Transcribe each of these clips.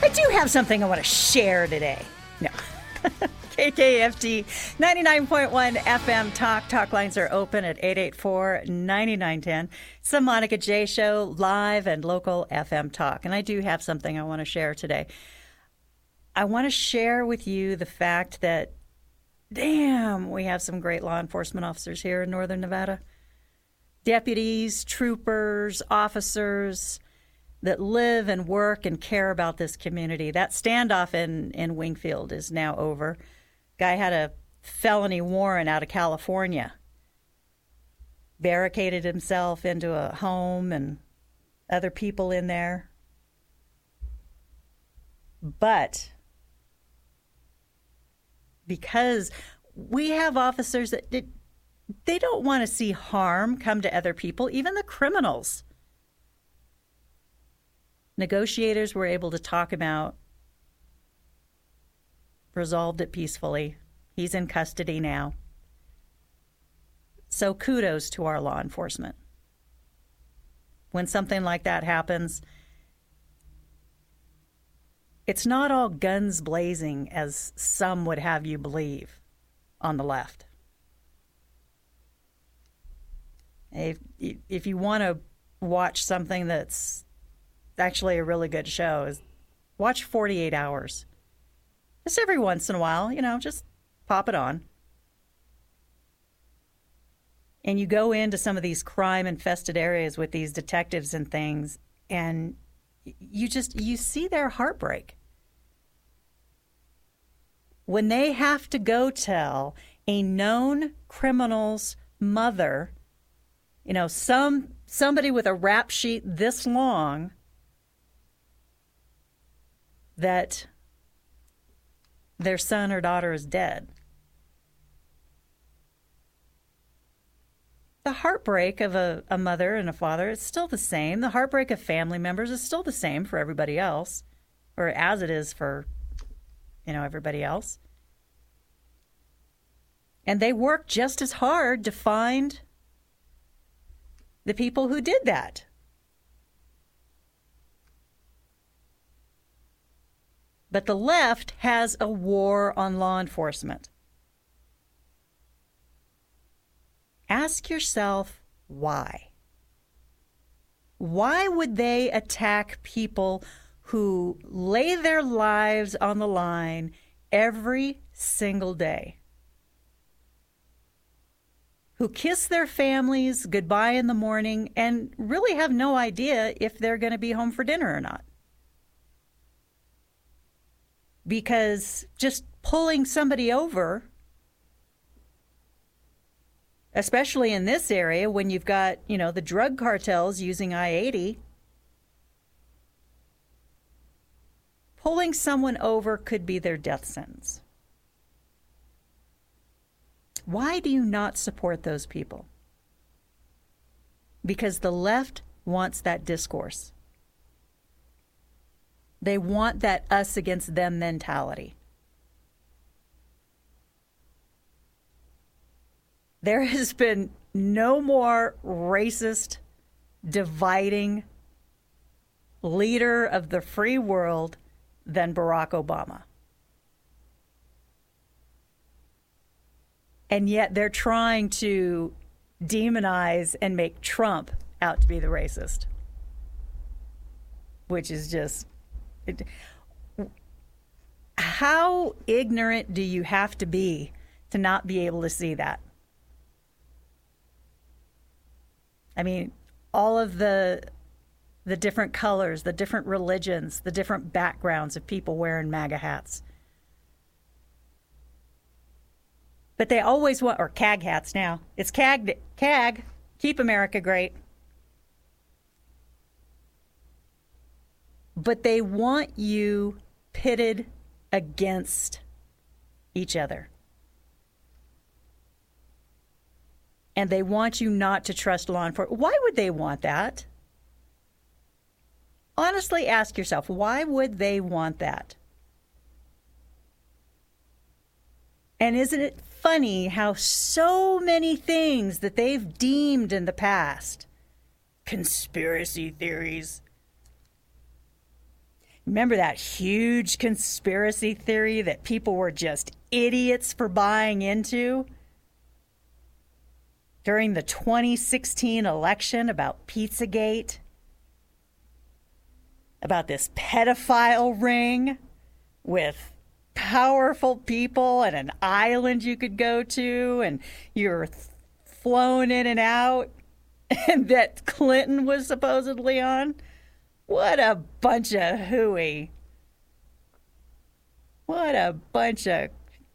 do have something I want to share today. No. KKFT 99.1 FM Talk lines are open at 884-9910. It's the Monica J. Show, live and local FM talk. And I do have something I want to share today. I want to share with you the fact that, damn, we have some great law enforcement officers here in Northern Nevada. Deputies, troopers, officers that live and work and care about this community. That standoff in Wingfield is now over. Guy had a felony warrant out of California. Barricaded himself into a home and other people in there. But because we have officers that they don't want to see harm come to other people, even the criminals. Negotiators were able to talk him out, resolved it peacefully. He's in custody now. So kudos to our law enforcement. When something like that happens, it's not all guns blazing as some would have you believe on the left. If you want to watch something that's actually a really good show, is watch 48 Hours. Just every once in a while, just pop it on. And you go into some of these crime-infested areas with these detectives and things, and you see their heartbreak. When they have to go tell a known criminal's mother, somebody with a rap sheet this long, that their son or daughter is dead. The heartbreak of a mother and a father is still the same. The heartbreak of family members is still the same for everybody else, or as it is for, everybody else. And they work just as hard to find the people who did that. But the left has a war on law enforcement. Ask yourself why. Why would they attack people who lay their lives on the line every single day? Who kiss their families goodbye in the morning and really have no idea if they're going to be home for dinner or not? Because just pulling somebody over, especially in this area when you've got, the drug cartels using I-80, pulling someone over could be their death sentence. Why do you not support those people? Because the left wants that discourse. They want that us against them mentality. There has been no more racist, dividing leader of the free world than Barack Obama. And yet they're trying to demonize and make Trump out to be the racist, which is just... How ignorant do you have to be to not be able to see that? I mean, all of the different colors, the different religions, the different backgrounds of people wearing MAGA hats. But they always want, or CAG hats now. It's CAG, Keep America Great. But they want you pitted against each other. And they want you not to trust law enforcement. Why would they want that? Honestly, ask yourself, why would they want that? And isn't it funny how so many things that they've deemed in the past, conspiracy theories, Remember that huge conspiracy theory that people were just idiots for buying into during the 2016 election about Pizzagate? About this pedophile ring with powerful people and an island you could go to, and you're flown in and out, and that Clinton was supposedly on? What a bunch of hooey. What a bunch of...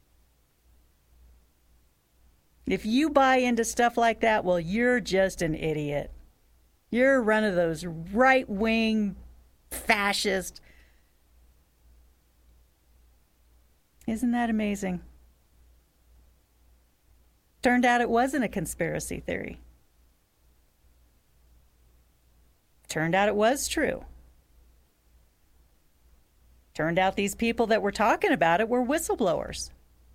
If you buy into stuff like that, well, you're just an idiot. You're one of those right-wing fascist. Isn't that amazing? Turned out it wasn't a conspiracy theory. Turned out it was true. Turned out these people that were talking about it were whistleblowers.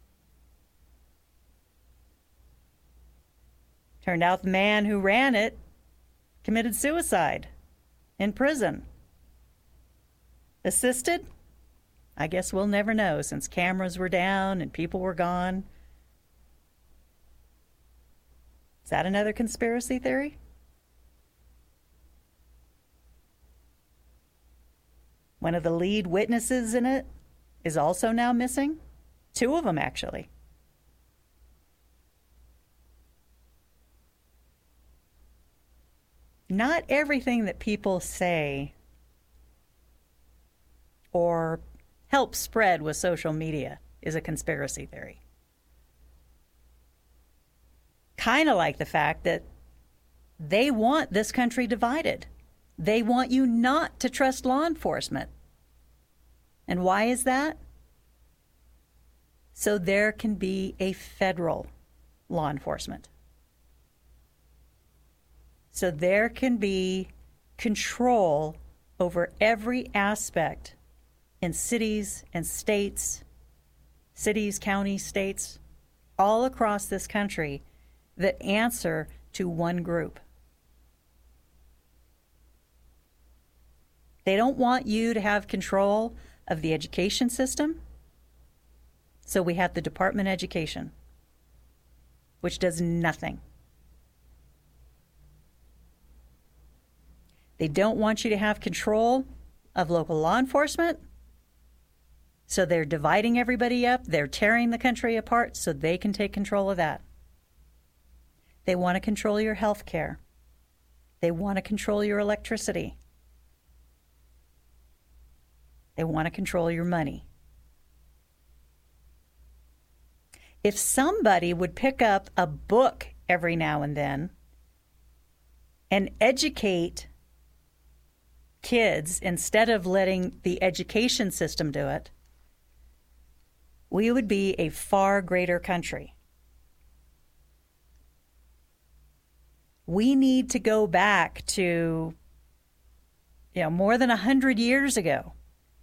Turned out the man who ran it committed suicide in prison. Assisted? I guess we'll never know, since cameras were down and people were gone. Is that another conspiracy theory? One of the lead witnesses in it is also now missing. 2 of them, actually. Not everything that people say or help spread with social media is a conspiracy theory. Kind of like the fact that they want this country divided. They want you not to trust law enforcement. And why is that? So there can be a federal law enforcement. So there can be control over every aspect in cities and states, cities, counties, states, all across this country that answer to one group. They don't want you to have control of the education system, so we have the Department of Education, which does nothing. They don't want you to have control of local law enforcement, so they're dividing everybody up. They're tearing the country apart so they can take control of that. They want to control your health care. They want to control your electricity. They want to control your money. If somebody would pick up a book every now and then and educate kids instead of letting the education system do it, we would be a far greater country. We need to go back to, more than 100 years ago.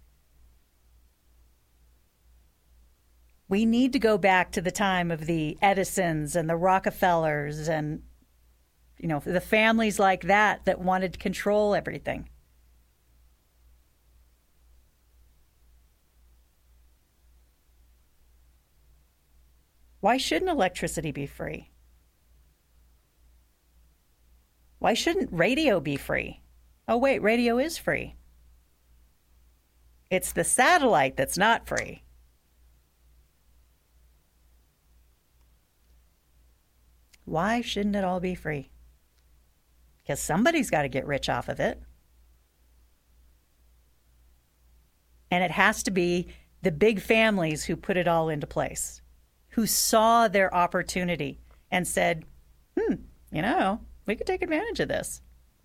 We need to go back to the time of the Edisons and the Rockefellers and, the families like that wanted to control everything. Why shouldn't electricity be free? Why shouldn't radio be free? Oh, wait, radio is free. It's the satellite that's not free. Why shouldn't it all be free? Because somebody's got to get rich off of it. And it has to be the big families who put it all into place, who saw their opportunity and said, we could take advantage of this.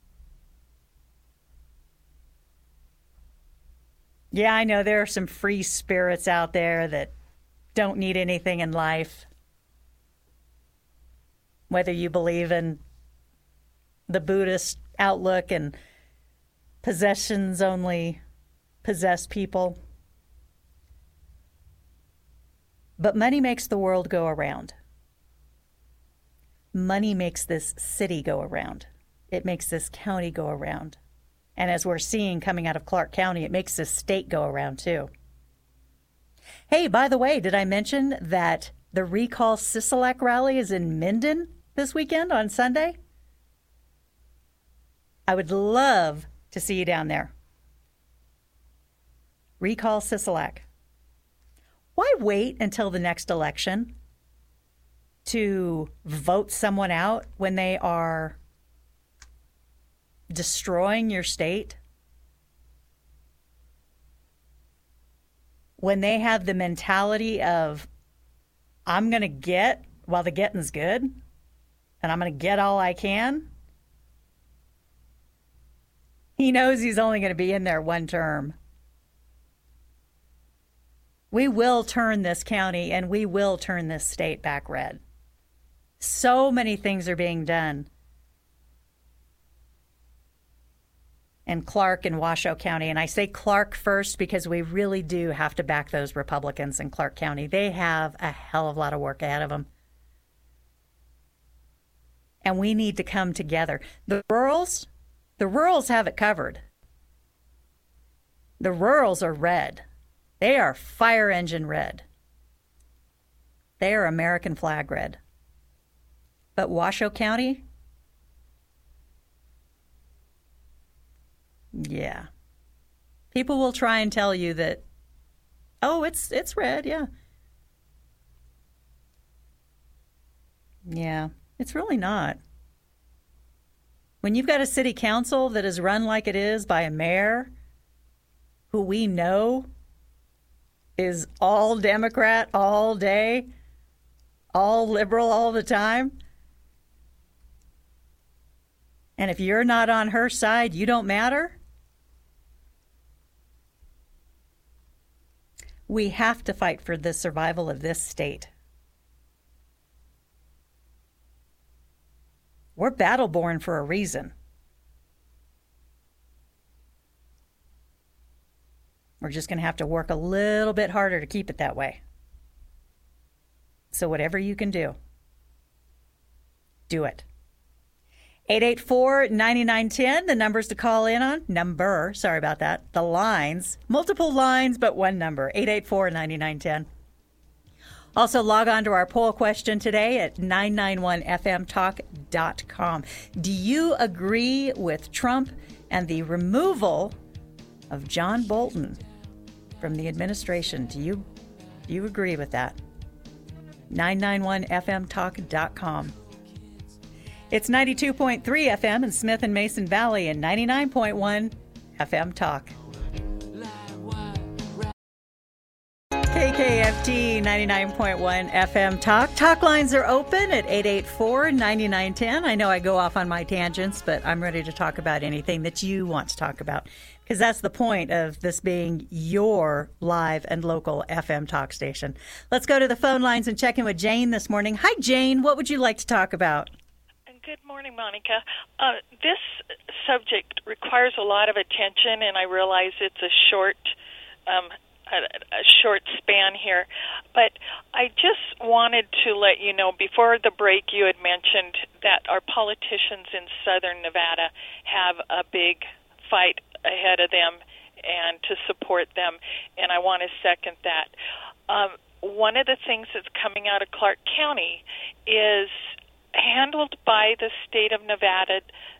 Yeah, I know there are some free spirits out there that don't need anything in life. Whether you believe in the Buddhist outlook and possessions only possess people. But money makes the world go around. Money makes this city go around. It makes this county go around. And as we're seeing coming out of Clark County, it makes the state go around too. Hey, by the way, did I mention that the Recall Sisolak rally is in Minden this weekend on Sunday? I would love to see you down there. Recall Sisolak. Why wait until the next election to vote someone out when they are destroying your state? When they have the mentality of, I'm going to get while the getting's good, and I'm going to get all I can. He knows he's only going to be in there one term. We will turn this county and we will turn this state back red. So many things are being done in Clark and Washoe County. And I say Clark first because we really do have to back those Republicans in Clark County. They have a hell of a lot of work ahead of them. And we need to come together. The rurals have it covered. The rurals are red. They are fire engine red. They are American flag red. But Washoe County, yeah. People will try and tell you that, oh, it's red, yeah. Yeah, it's really not. When you've got a city council that is run like it is by a mayor who we know is all Democrat all day, all liberal all the time, and if you're not on her side, you don't matter. We have to fight for the survival of this state. We're battle-born for a reason. We're just going to have to work a little bit harder to keep it that way. So whatever you can do, do it. 884-9910, the numbers to call in on. Sorry about that. The lines. Multiple lines, but one number. 884-9910. Also, log on to our poll question today at 991fmtalk.com. Do you agree with Trump and the removal of John Bolton from the administration? Do you agree with that? 991fmtalk.com. It's 92.3 FM in Smith and Mason Valley and 99.1 FM Talk. KKFT 99.1 FM Talk. Talk lines are open at 884-9910. I know I go off on my tangents, but I'm ready to talk about anything that you want to talk about, because that's the point of this being your live and local FM talk station. Let's go to the phone lines and check in with Jane this morning. Hi, Jane. What would you like to talk about? Good morning, Monica. This subject requires a lot of attention, and I realize it's a short span here. But I just wanted to let you know, before the break, you had mentioned that our politicians in southern Nevada have a big fight ahead of them and to support them, and I want to second that. One of the things that's coming out of Clark County is handled by the state of Nevada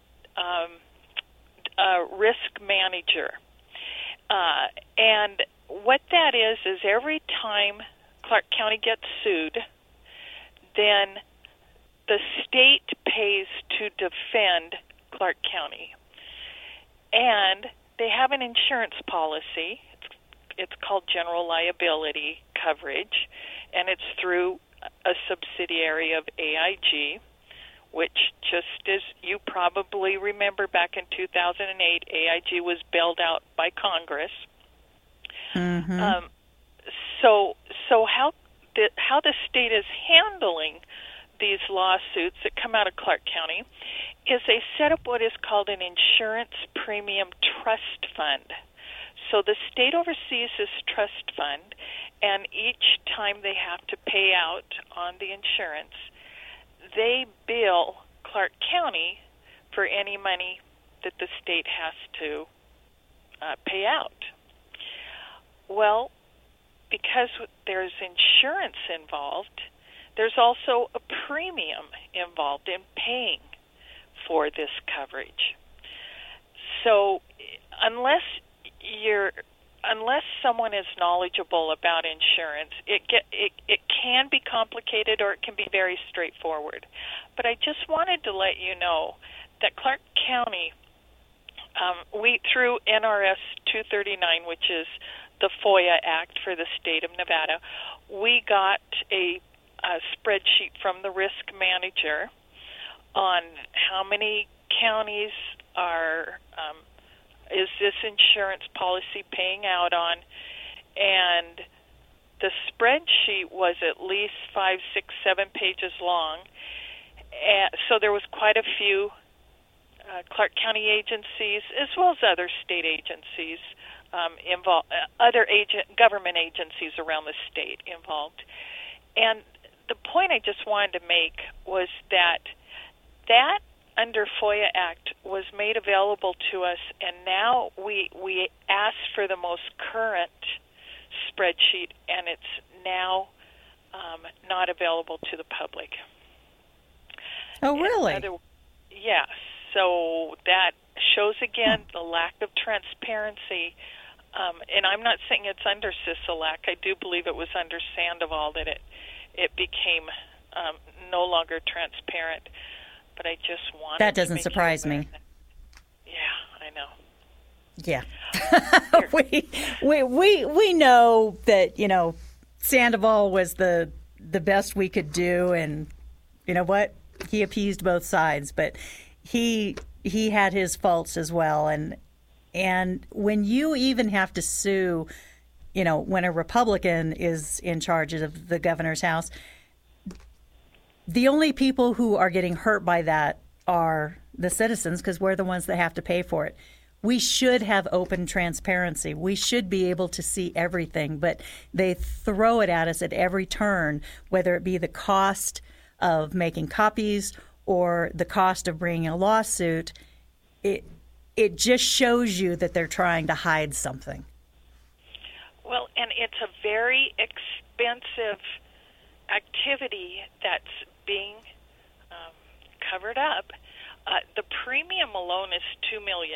risk manager. And what that is every time Clark County gets sued, then the state pays to defend Clark County. And they have an insurance policy. It's called general liability coverage, and it's through a subsidiary of AIG, which, just as you probably remember, back in 2008, AIG was bailed out by Congress. Mm-hmm. So how the state is handling these lawsuits that come out of Clark County is they set up what is called an insurance premium trust fund. So the state oversees this trust fund, and each time they have to pay out on the insurance, they bill Clark County for any money that the state has to pay out. Well, because there's insurance involved, there's also a premium involved in paying for this coverage. So unless someone is knowledgeable about insurance, it can be complicated or it can be very straightforward. But I just wanted to let you know that Clark County, we through NRS 239, which is the FOIA Act for the state of Nevada, we got a spreadsheet from the risk manager on how many counties is this insurance policy paying out on, and the spreadsheet was at least 5, 6, 7 pages long, and so there was quite a few Clark County agencies as well as other state agencies involved, other government agencies around the state involved. And the point I just wanted to make was that under FOIA Act was made available to us, and now we asked for the most current spreadsheet, and it's now not available to the public. Oh, really? Yes. So that shows, again, the lack of transparency. And I'm not saying it's under Sisolak. I do believe it was under Sandoval that it became no longer transparent. But I just wanted that doesn't to surprise me. Yeah, I know. Yeah, we know that Sandoval was the best we could do, and you know what, he appeased both sides, but he had his faults as well, and when you even have to sue, when a Republican is in charge of the governor's house, the only people who are getting hurt by that are the citizens, because we're the ones that have to pay for it. We should have open transparency. We should be able to see everything, but they throw it at us at every turn, whether it be the cost of making copies or the cost of bringing a lawsuit. It just shows you that they're trying to hide something. Well, and it's a very expensive activity that's being covered up. The premium alone is $2 million.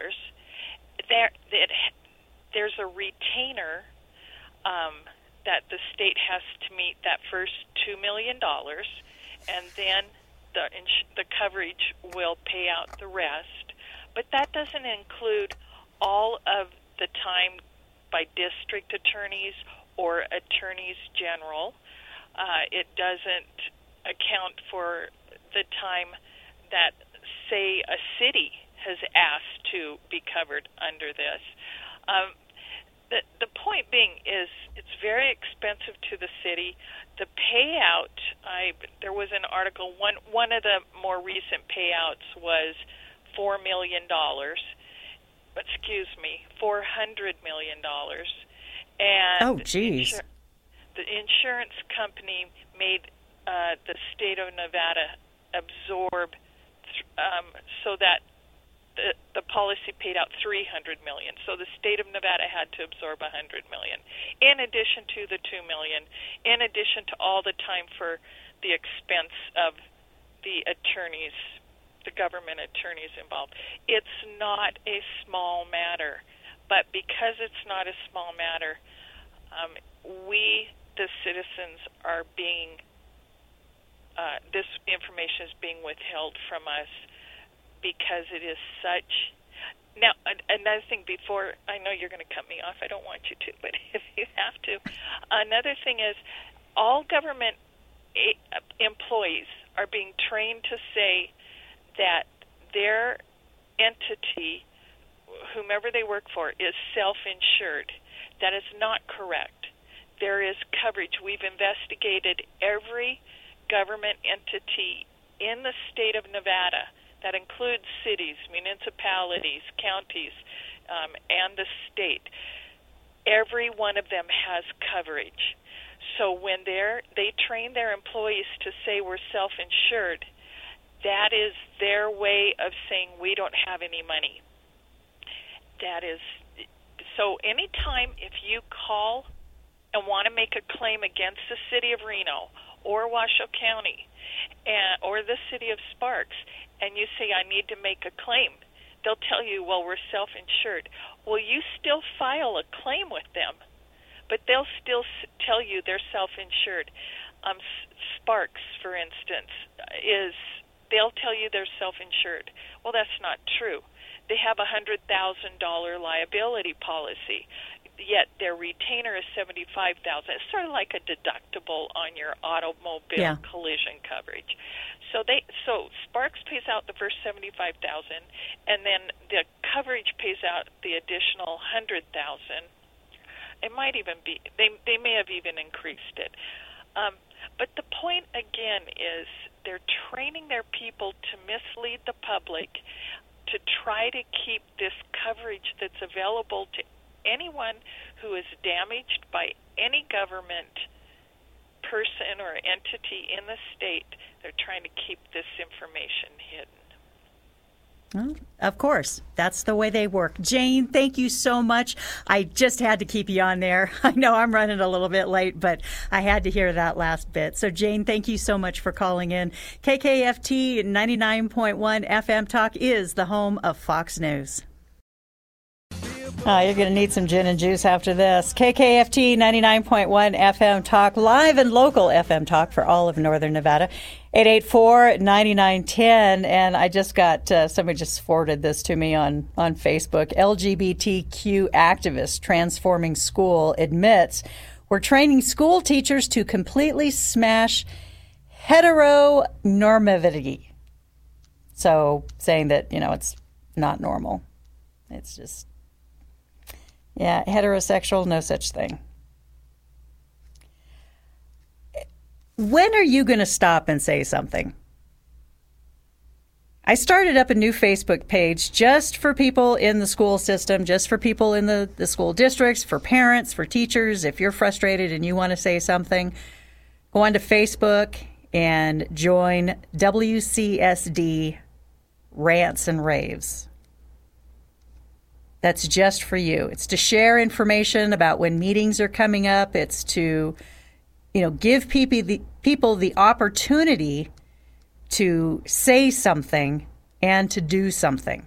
There's a retainer that the state has to meet that first $2 million, and then the coverage will pay out the rest. But that doesn't include all of the time by district attorneys or attorneys general. It doesn't account for the time that, say, a city has asked to be covered under this. The point being is it's very expensive to the city. The payout, there was an article, one of the more recent payouts was $4 million. Excuse me, $400 million. And oh, geez. The insurance company made the state of Nevada absorb so that the policy paid out $300 million. So the state of Nevada had to absorb $100 million, in addition to the $2 million, in addition to all the time for the expense of the attorneys, the government attorneys involved. It's not a small matter, but because it's not a small matter, we, the citizens, are being this information is being withheld from us because it is such. Now, another thing before, I know you're going to cut me off. I don't want you to, but if you have to. Another thing is all government employees are being trained to say that their entity, whomever they work for, is self-insured. That is not correct. There is coverage. We've investigated every government entity in the state of Nevada. That includes cities, municipalities, counties, and the state. Every one of them has coverage. So when they train their employees to say we're self-insured, That is their way of saying we don't have any money. That is, so anytime if you call and want to make a claim against the city of Reno or Washoe County or the city of Sparks, and you say, I need to make a claim, they'll tell you, well, we're self-insured. Well, you still file a claim with them, but they'll still tell you they're self-insured. Sparks, for instance, they'll tell you they're self-insured. Well, that's not true. They have a $100,000 liability policy, yet their retainer is $75,000. It's sort of like a deductible on your automobile collision coverage. So Sparks pays out the first $75,000, and then the coverage pays out the additional $100,000. It might even be they may have even increased it. But the point again is they're training their people to mislead the public, to try to keep this coverage that's available to anyone who is damaged by any government person or entity in the state. They're trying to keep this information hidden. Well, of course, that's the way they work. Jane, thank you so much. I just had to keep you on there. I know I'm running a little bit late, but I had to hear that last bit. So, Jane, thank you so much for calling in. KKFT 99.1 FM Talk is the home of Fox News. You're going to need some gin and juice after this. KKFT 99.1 FM Talk, live and local FM Talk for all of Northern Nevada. 884-9910. And I just got, somebody just forwarded this to me on Facebook. LGBTQ activist Transforming School admits we're training school teachers to completely smash heteronormativity. So saying that, it's not normal. It's just... yeah, heterosexual, no such thing. When are you going to stop and say something? I started up a new Facebook page just for people in the school system, just for people in the school districts, for parents, for teachers. If you're frustrated and you want to say something, go on to Facebook and join WCSD Rants and Raves. That's just for you. It's to share information about when meetings are coming up. It's to, give people the opportunity to say something and to do something.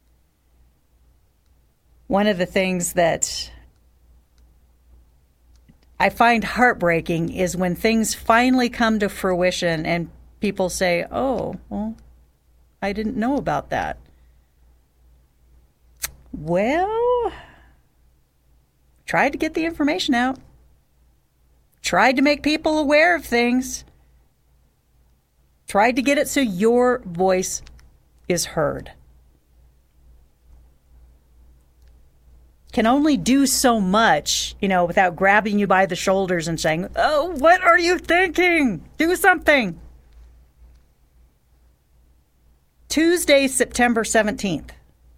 One of the things that I find heartbreaking is when things finally come to fruition and people say, oh, well, I didn't know about that. Well, tried to get the information out. Tried to make people aware of things. Tried to get it so your voice is heard. Can only do so much, without grabbing you by the shoulders and saying, oh, what are you thinking? Do something. Tuesday, September 17th.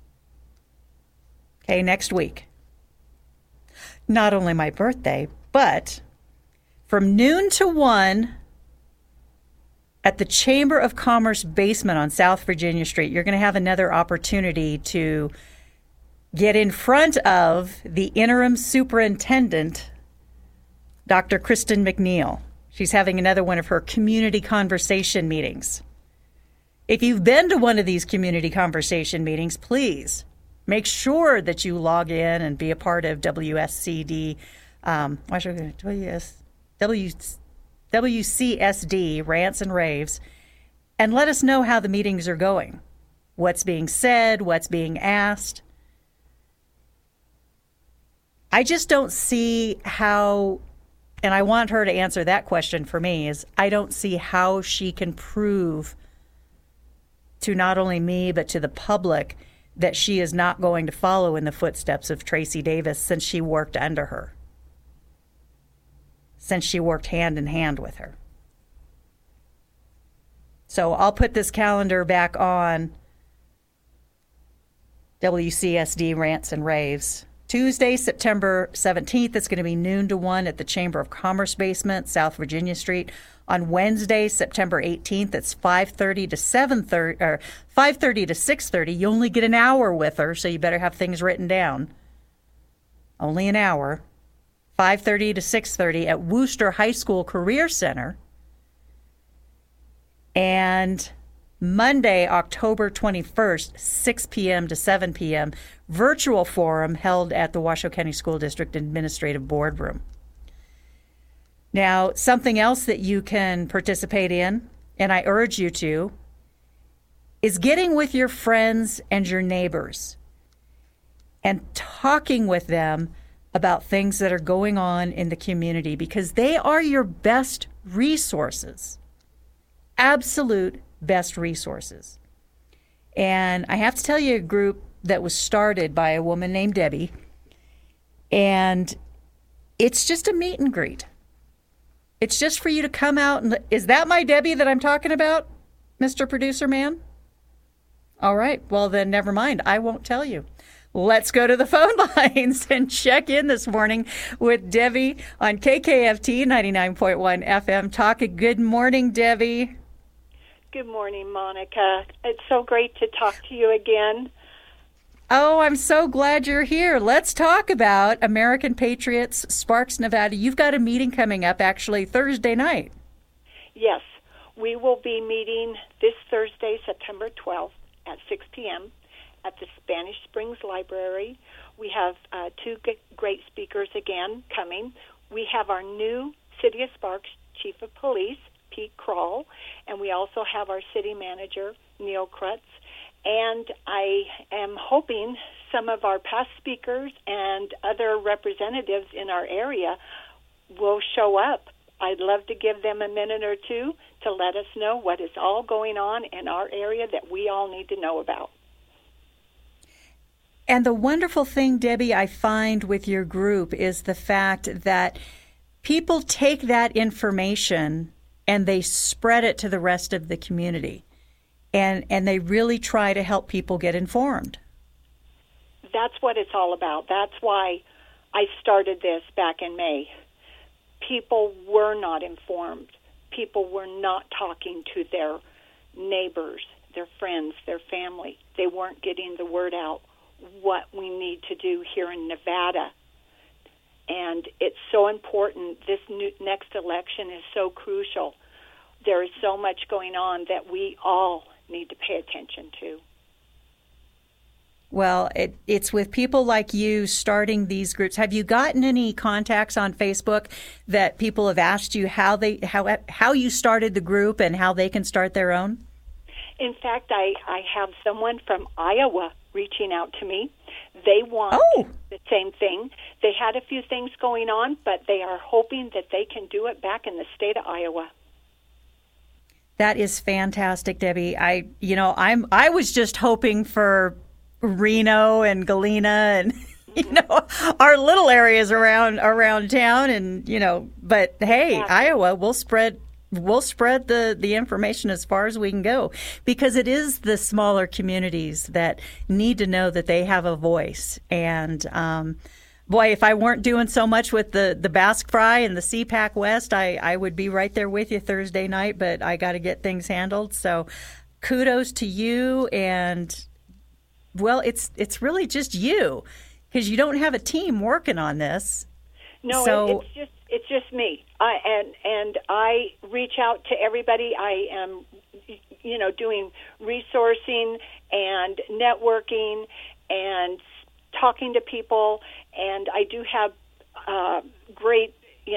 Okay, next week. Not only my birthday, but from noon to 1 at the Chamber of Commerce basement on South Virginia Street, you're going to have another opportunity to get in front of the interim superintendent, Dr. Kristen McNeil. She's having another one of her community conversation meetings. If you've been to one of these community conversation meetings, please make sure that you log in and be a part of WCSD Rants and Raves, and let us know how the meetings are going, what's being said, what's being asked. I just don't see how, and I want her to answer that question for me, is I don't see how she can prove to not only me but to the public that she is not going to follow in the footsteps of Tracy Davis since she worked under her, since she worked hand in hand with her. So I'll put this calendar back on WCSD Rants and Raves, Tuesday, September 17th, it's going to be noon to 1 at the Chamber of Commerce basement, South Virginia Street. On Wednesday, September 18th, it's 5:30 to 7:30 or 5:30 to 6:30. You only get an hour with her, so you better have things written down. Only an hour. 5:30 to 6:30 at Wooster High School Career Center. And Monday, October 21st, 6 p.m. to 7 p.m., virtual forum held at the Washoe County School District Administrative Boardroom. Now, something else that you can participate in, and I urge you to, is getting with your friends and your neighbors and talking with them about things that are going on in the community, because they are your best resources, absolute best resources. And I have to tell you, a group that was started by a woman named Debbie, and it's just a meet and greet. It's just for you to come out and, is that my Debbie that I'm talking about, Mr. Producer Man? All right, well then never mind, I won't tell you. Let's go to the phone lines and check in this morning with Debbie on KKFT 99.1 FM Talk. Good morning, Debbie. Good morning, Monica. It's so great to talk to you again. Oh, I'm so glad you're here. Let's talk about American Patriots, Sparks, Nevada. You've got a meeting coming up actually Thursday night. Yes, we will be meeting this Thursday, September 12th at 6 p.m. at the Spanish Springs Library. We have two great speakers again coming. We have our new City of Sparks Chief of Police, Pete Kroll, and we also have our city manager, Neil Krutz. And I am hoping some of our past speakers and other representatives in our area will show up. I'd love to give them a minute or two to let us know what is all going on in our area that we all need to know about. And the wonderful thing, Debbie, I find with your group is the fact that people take that information and they spread it to the rest of the community. And they really try to help people get informed. That's what it's all about. That's why I started this back in May. People were not informed. People were not talking to their neighbors, their friends, their family. They weren't getting the word out what we need to do here in Nevada. And it's so important. This next election is so crucial. There is so much going on that we all need to pay attention to. Well, it's with people like you starting these groups. Have you gotten any contacts on Facebook that people have asked you how you started the group and how they can start their own? In fact, I have someone from Iowa reaching out to me. They want the same thing. They had a few things going on, but they are hoping that they can do it back in the state of Iowa. That is fantastic, Debbie. I was just hoping for Reno and Galena and our little areas around town, and but hey, yeah. Iowa, we'll spread the information as far as we can go, because it is the smaller communities that need to know that they have a voice. And boy, if I weren't doing so much with the Basque Fry and the CPAC West, I would be right there with you Thursday night, but I got to get things handled. So kudos to you. And well, it's really just you, because you don't have a team working on this. No, so, it's just me. I reach out to everybody. I am, doing resourcing and networking and talking to people, and I do have great,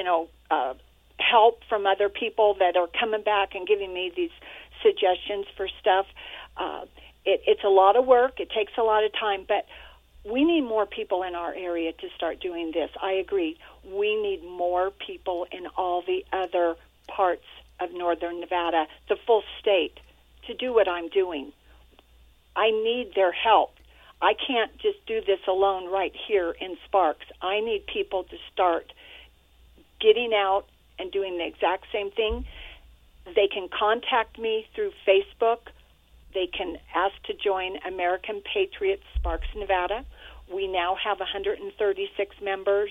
help from other people that are coming back and giving me these suggestions for stuff. It's a lot of work. It takes a lot of time, but we need more people in our area to start doing this. I agree. We need more people in all the other parts of northern Nevada, the full state, to do what I'm doing. I need their help. I can't just do this alone right here in Sparks. I need people to start getting out and doing the exact same thing. They can contact me through Facebook. They can ask to join American Patriots Sparks Nevada, We now have 136 members.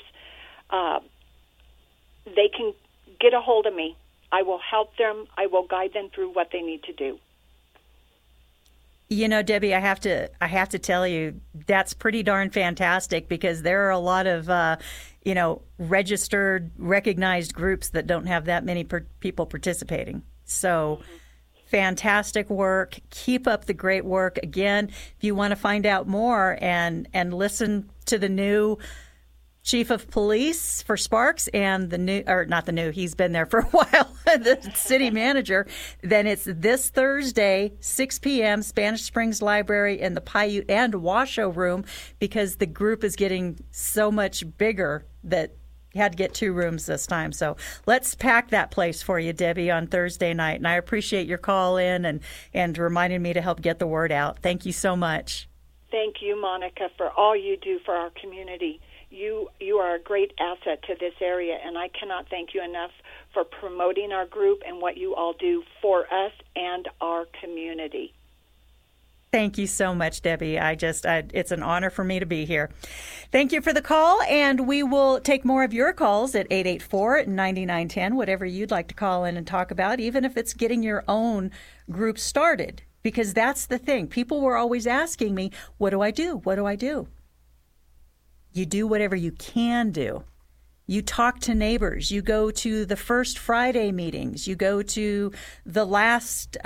They can get a hold of me. I will help them. I will guide them through what they need to do. You know, Debbie, I have to tell you, that's pretty darn fantastic, because there are a lot of, registered, recognized groups that don't have that many people participating. So fantastic work. Keep up the great work. Again, if you want to find out more and listen to the new Chief of Police for Sparks and he's been there for a while, the city manager, then it's this Thursday, 6 p.m., Spanish Springs Library in the Paiute and Washoe room, because the group is getting so much bigger that you had to get 2 rooms this time. So let's pack that place for you, Debbie, on Thursday night. And I appreciate your call in and reminding me to help get the word out. Thank you so much. Thank you, Monica, for all you do for our community. You are a great asset to this area, and I cannot thank you enough for promoting our group and what you all do for us and our community. Thank you so much, Debbie. It's an honor for me to be here. Thank you for the call, and we will take more of your calls at 884-9910, whatever you'd like to call in and talk about, even if it's getting your own group started, because that's the thing. People were always asking me, what do I do? What do I do? You do whatever you can do. You talk to neighbors. You go to the First Friday meetings. You go to the last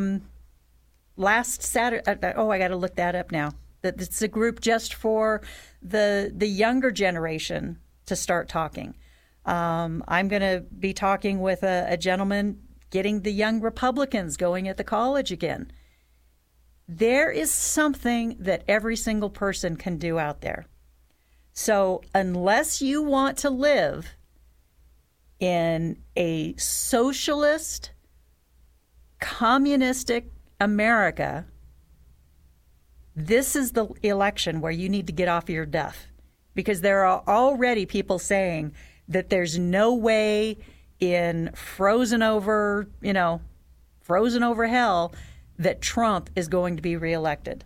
Saturday. I got to look that up now. It's a group just for the younger generation to start talking. I'm going to be talking with a gentleman getting the young Republicans going at the college again. There is something that every single person can do out there. So unless you want to live in a socialist, communistic America, this is the election where you need to get off your duff, because there are already people saying that there's no way in frozen over hell that Trump is going to be reelected.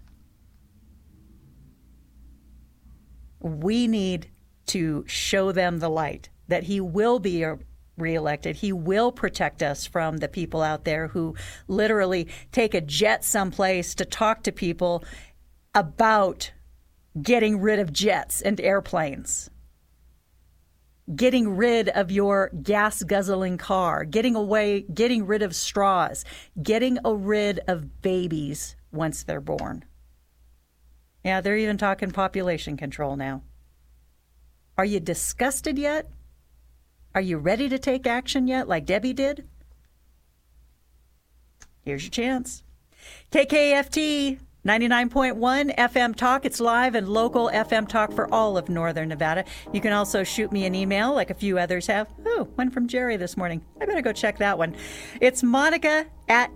We need to show them the light, that he will be reelected. He will protect us from the people out there who literally take a jet someplace to talk to people about getting rid of jets and airplanes, getting rid of your gas-guzzling car, getting rid of straws, getting rid of babies once they're born. Yeah, they're even talking population control now. Are you disgusted yet? Are you ready to take action yet, like Debbie did? Here's your chance. KKFT 99.1 FM Talk. It's live and local FM Talk for all of Northern Nevada. You can also shoot me an email like a few others have. Oh, one from Jerry this morning. I better go check that one. It's Monica at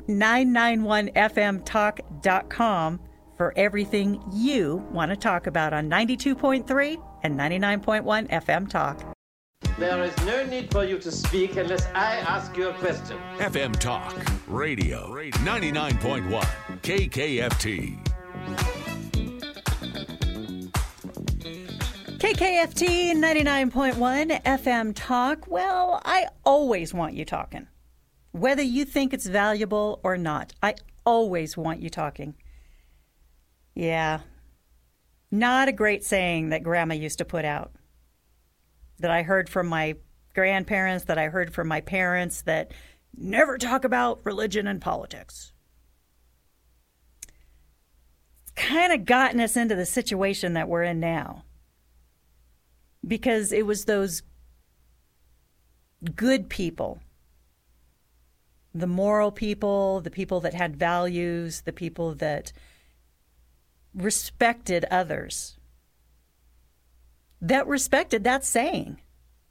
991fmtalk.com. for everything you want to talk about on 92.3 and 99.1 FM Talk. There is no need for you to speak unless I ask you a question. FM Talk, Radio, 99.1, KKFT. KKFT 99.1 FM Talk. Well, I always want you talking. Whether you think it's valuable or not, I always want you talking. Yeah, not a great saying that Grandma used to put out, that I heard from my grandparents, that I heard from my parents, that never talk about religion and politics. It's kind of gotten us into the situation that we're in now, because it was those good people, the moral people, the people that had values, the people that respected others, that respected that saying.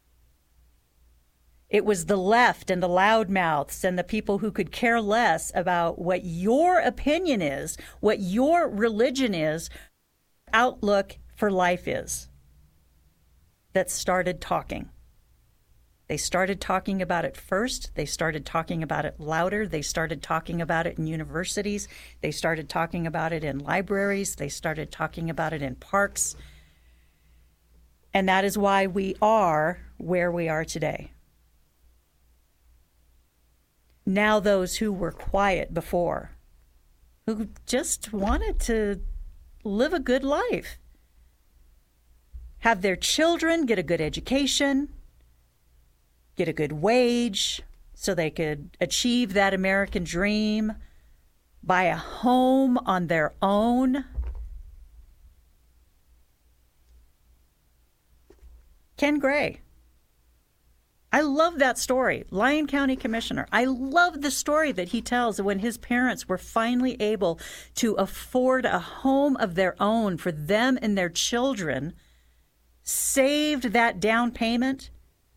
It was the left and the loudmouths and the people who could care less about what your opinion is, what your religion is, outlook for life is, that started talking. They started talking about it first. They started talking about it louder. They started talking about it in universities. They started talking about it in libraries. They started talking about it in parks. And that is why we are where we are today. Now those who were quiet before, who just wanted to live a good life, have their children get a good education, get a good wage so they could achieve that American dream, buy a home on their own. Ken Gray. I love that story. Lyon County Commissioner. I love the story that he tells when his parents were finally able to afford a home of their own for them and their children, saved that down payment,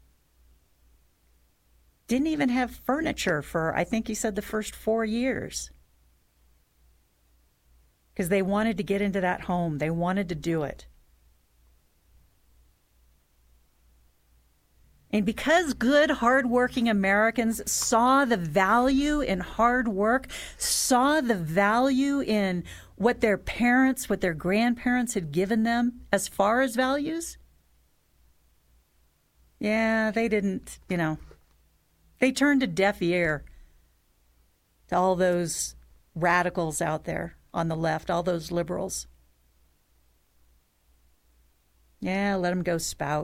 didn't even have furniture for, I think he said, the first 4 years. Because they wanted to get into that home. They wanted to do it. And because good, hardworking Americans saw the value in hard work, saw the value in what their parents, what their grandparents had given them as far as values, yeah, they didn't, they turned a deaf ear to all those radicals out there on the left, all those liberals. Yeah, let them go spout.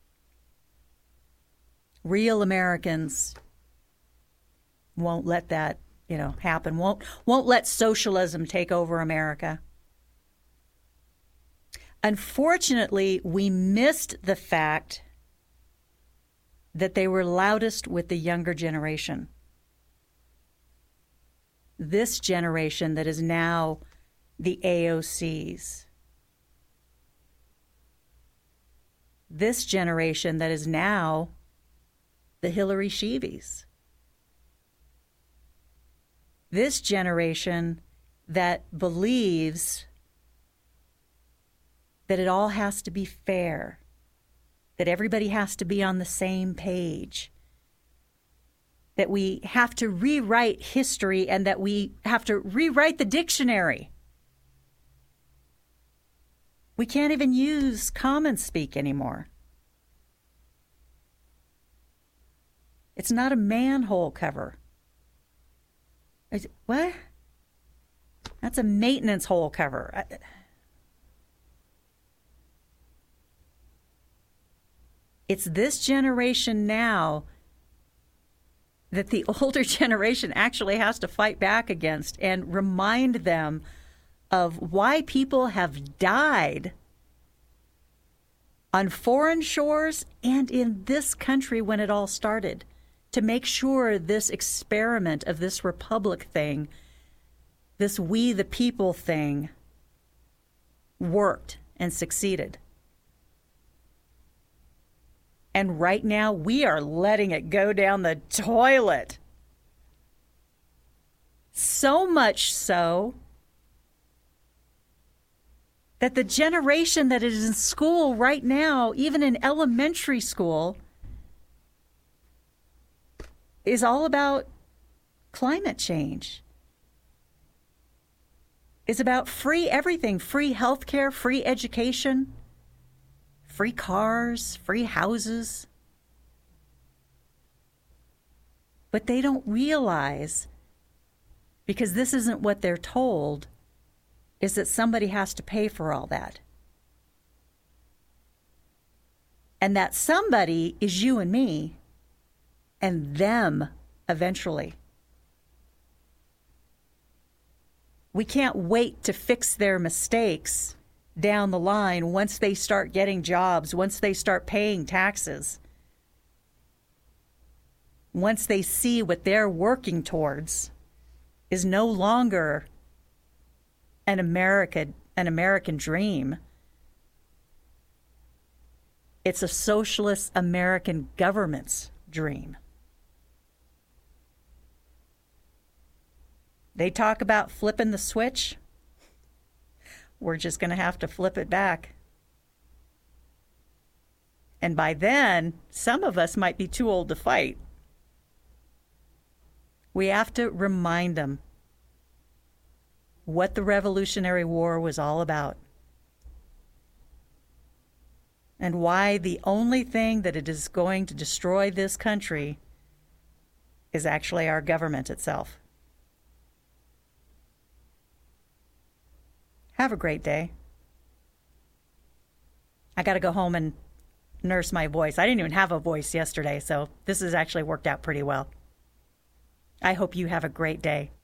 Real Americans won't let that, happen. Won't let socialism take over America. Unfortunately, we missed the fact that they were loudest with the younger generation. This generation that is now the AOCs. This generation that is now the Hillary Sheevies. This generation that believes that it all has to be fair, that everybody has to be on the same page, that we have to rewrite history and that we have to rewrite the dictionary. We can't even use common speak anymore. It's not a manhole cover. What? That's a maintenance hole cover. It's this generation now that the older generation actually has to fight back against and remind them of why people have died on foreign shores and in this country when it all started, to make sure this experiment of this republic thing, this we the people thing, worked and succeeded. And right now, we are letting it go down the toilet. So much so that the generation that is in school right now, even in elementary school, is all about climate change. It's about free everything, free healthcare, free education, free cars, free houses. But they don't realize, because this isn't what they're told, is that somebody has to pay for all that. And that somebody is you and me, and them eventually. We can't wait to fix their mistakes down the line once they start getting jobs, once they start paying taxes, once they see what they're working towards is no longer an American dream. It's a socialist American government's dream. They talk about flipping the switch. We're just going to have to flip it back. And by then, some of us might be too old to fight. We have to remind them what the Revolutionary War was all about. and why the only thing that it is going to destroy this country is actually our government itself. Have a great day. I got to go home and nurse my voice. I didn't even have a voice yesterday, so this has actually worked out pretty well. I hope you have a great day.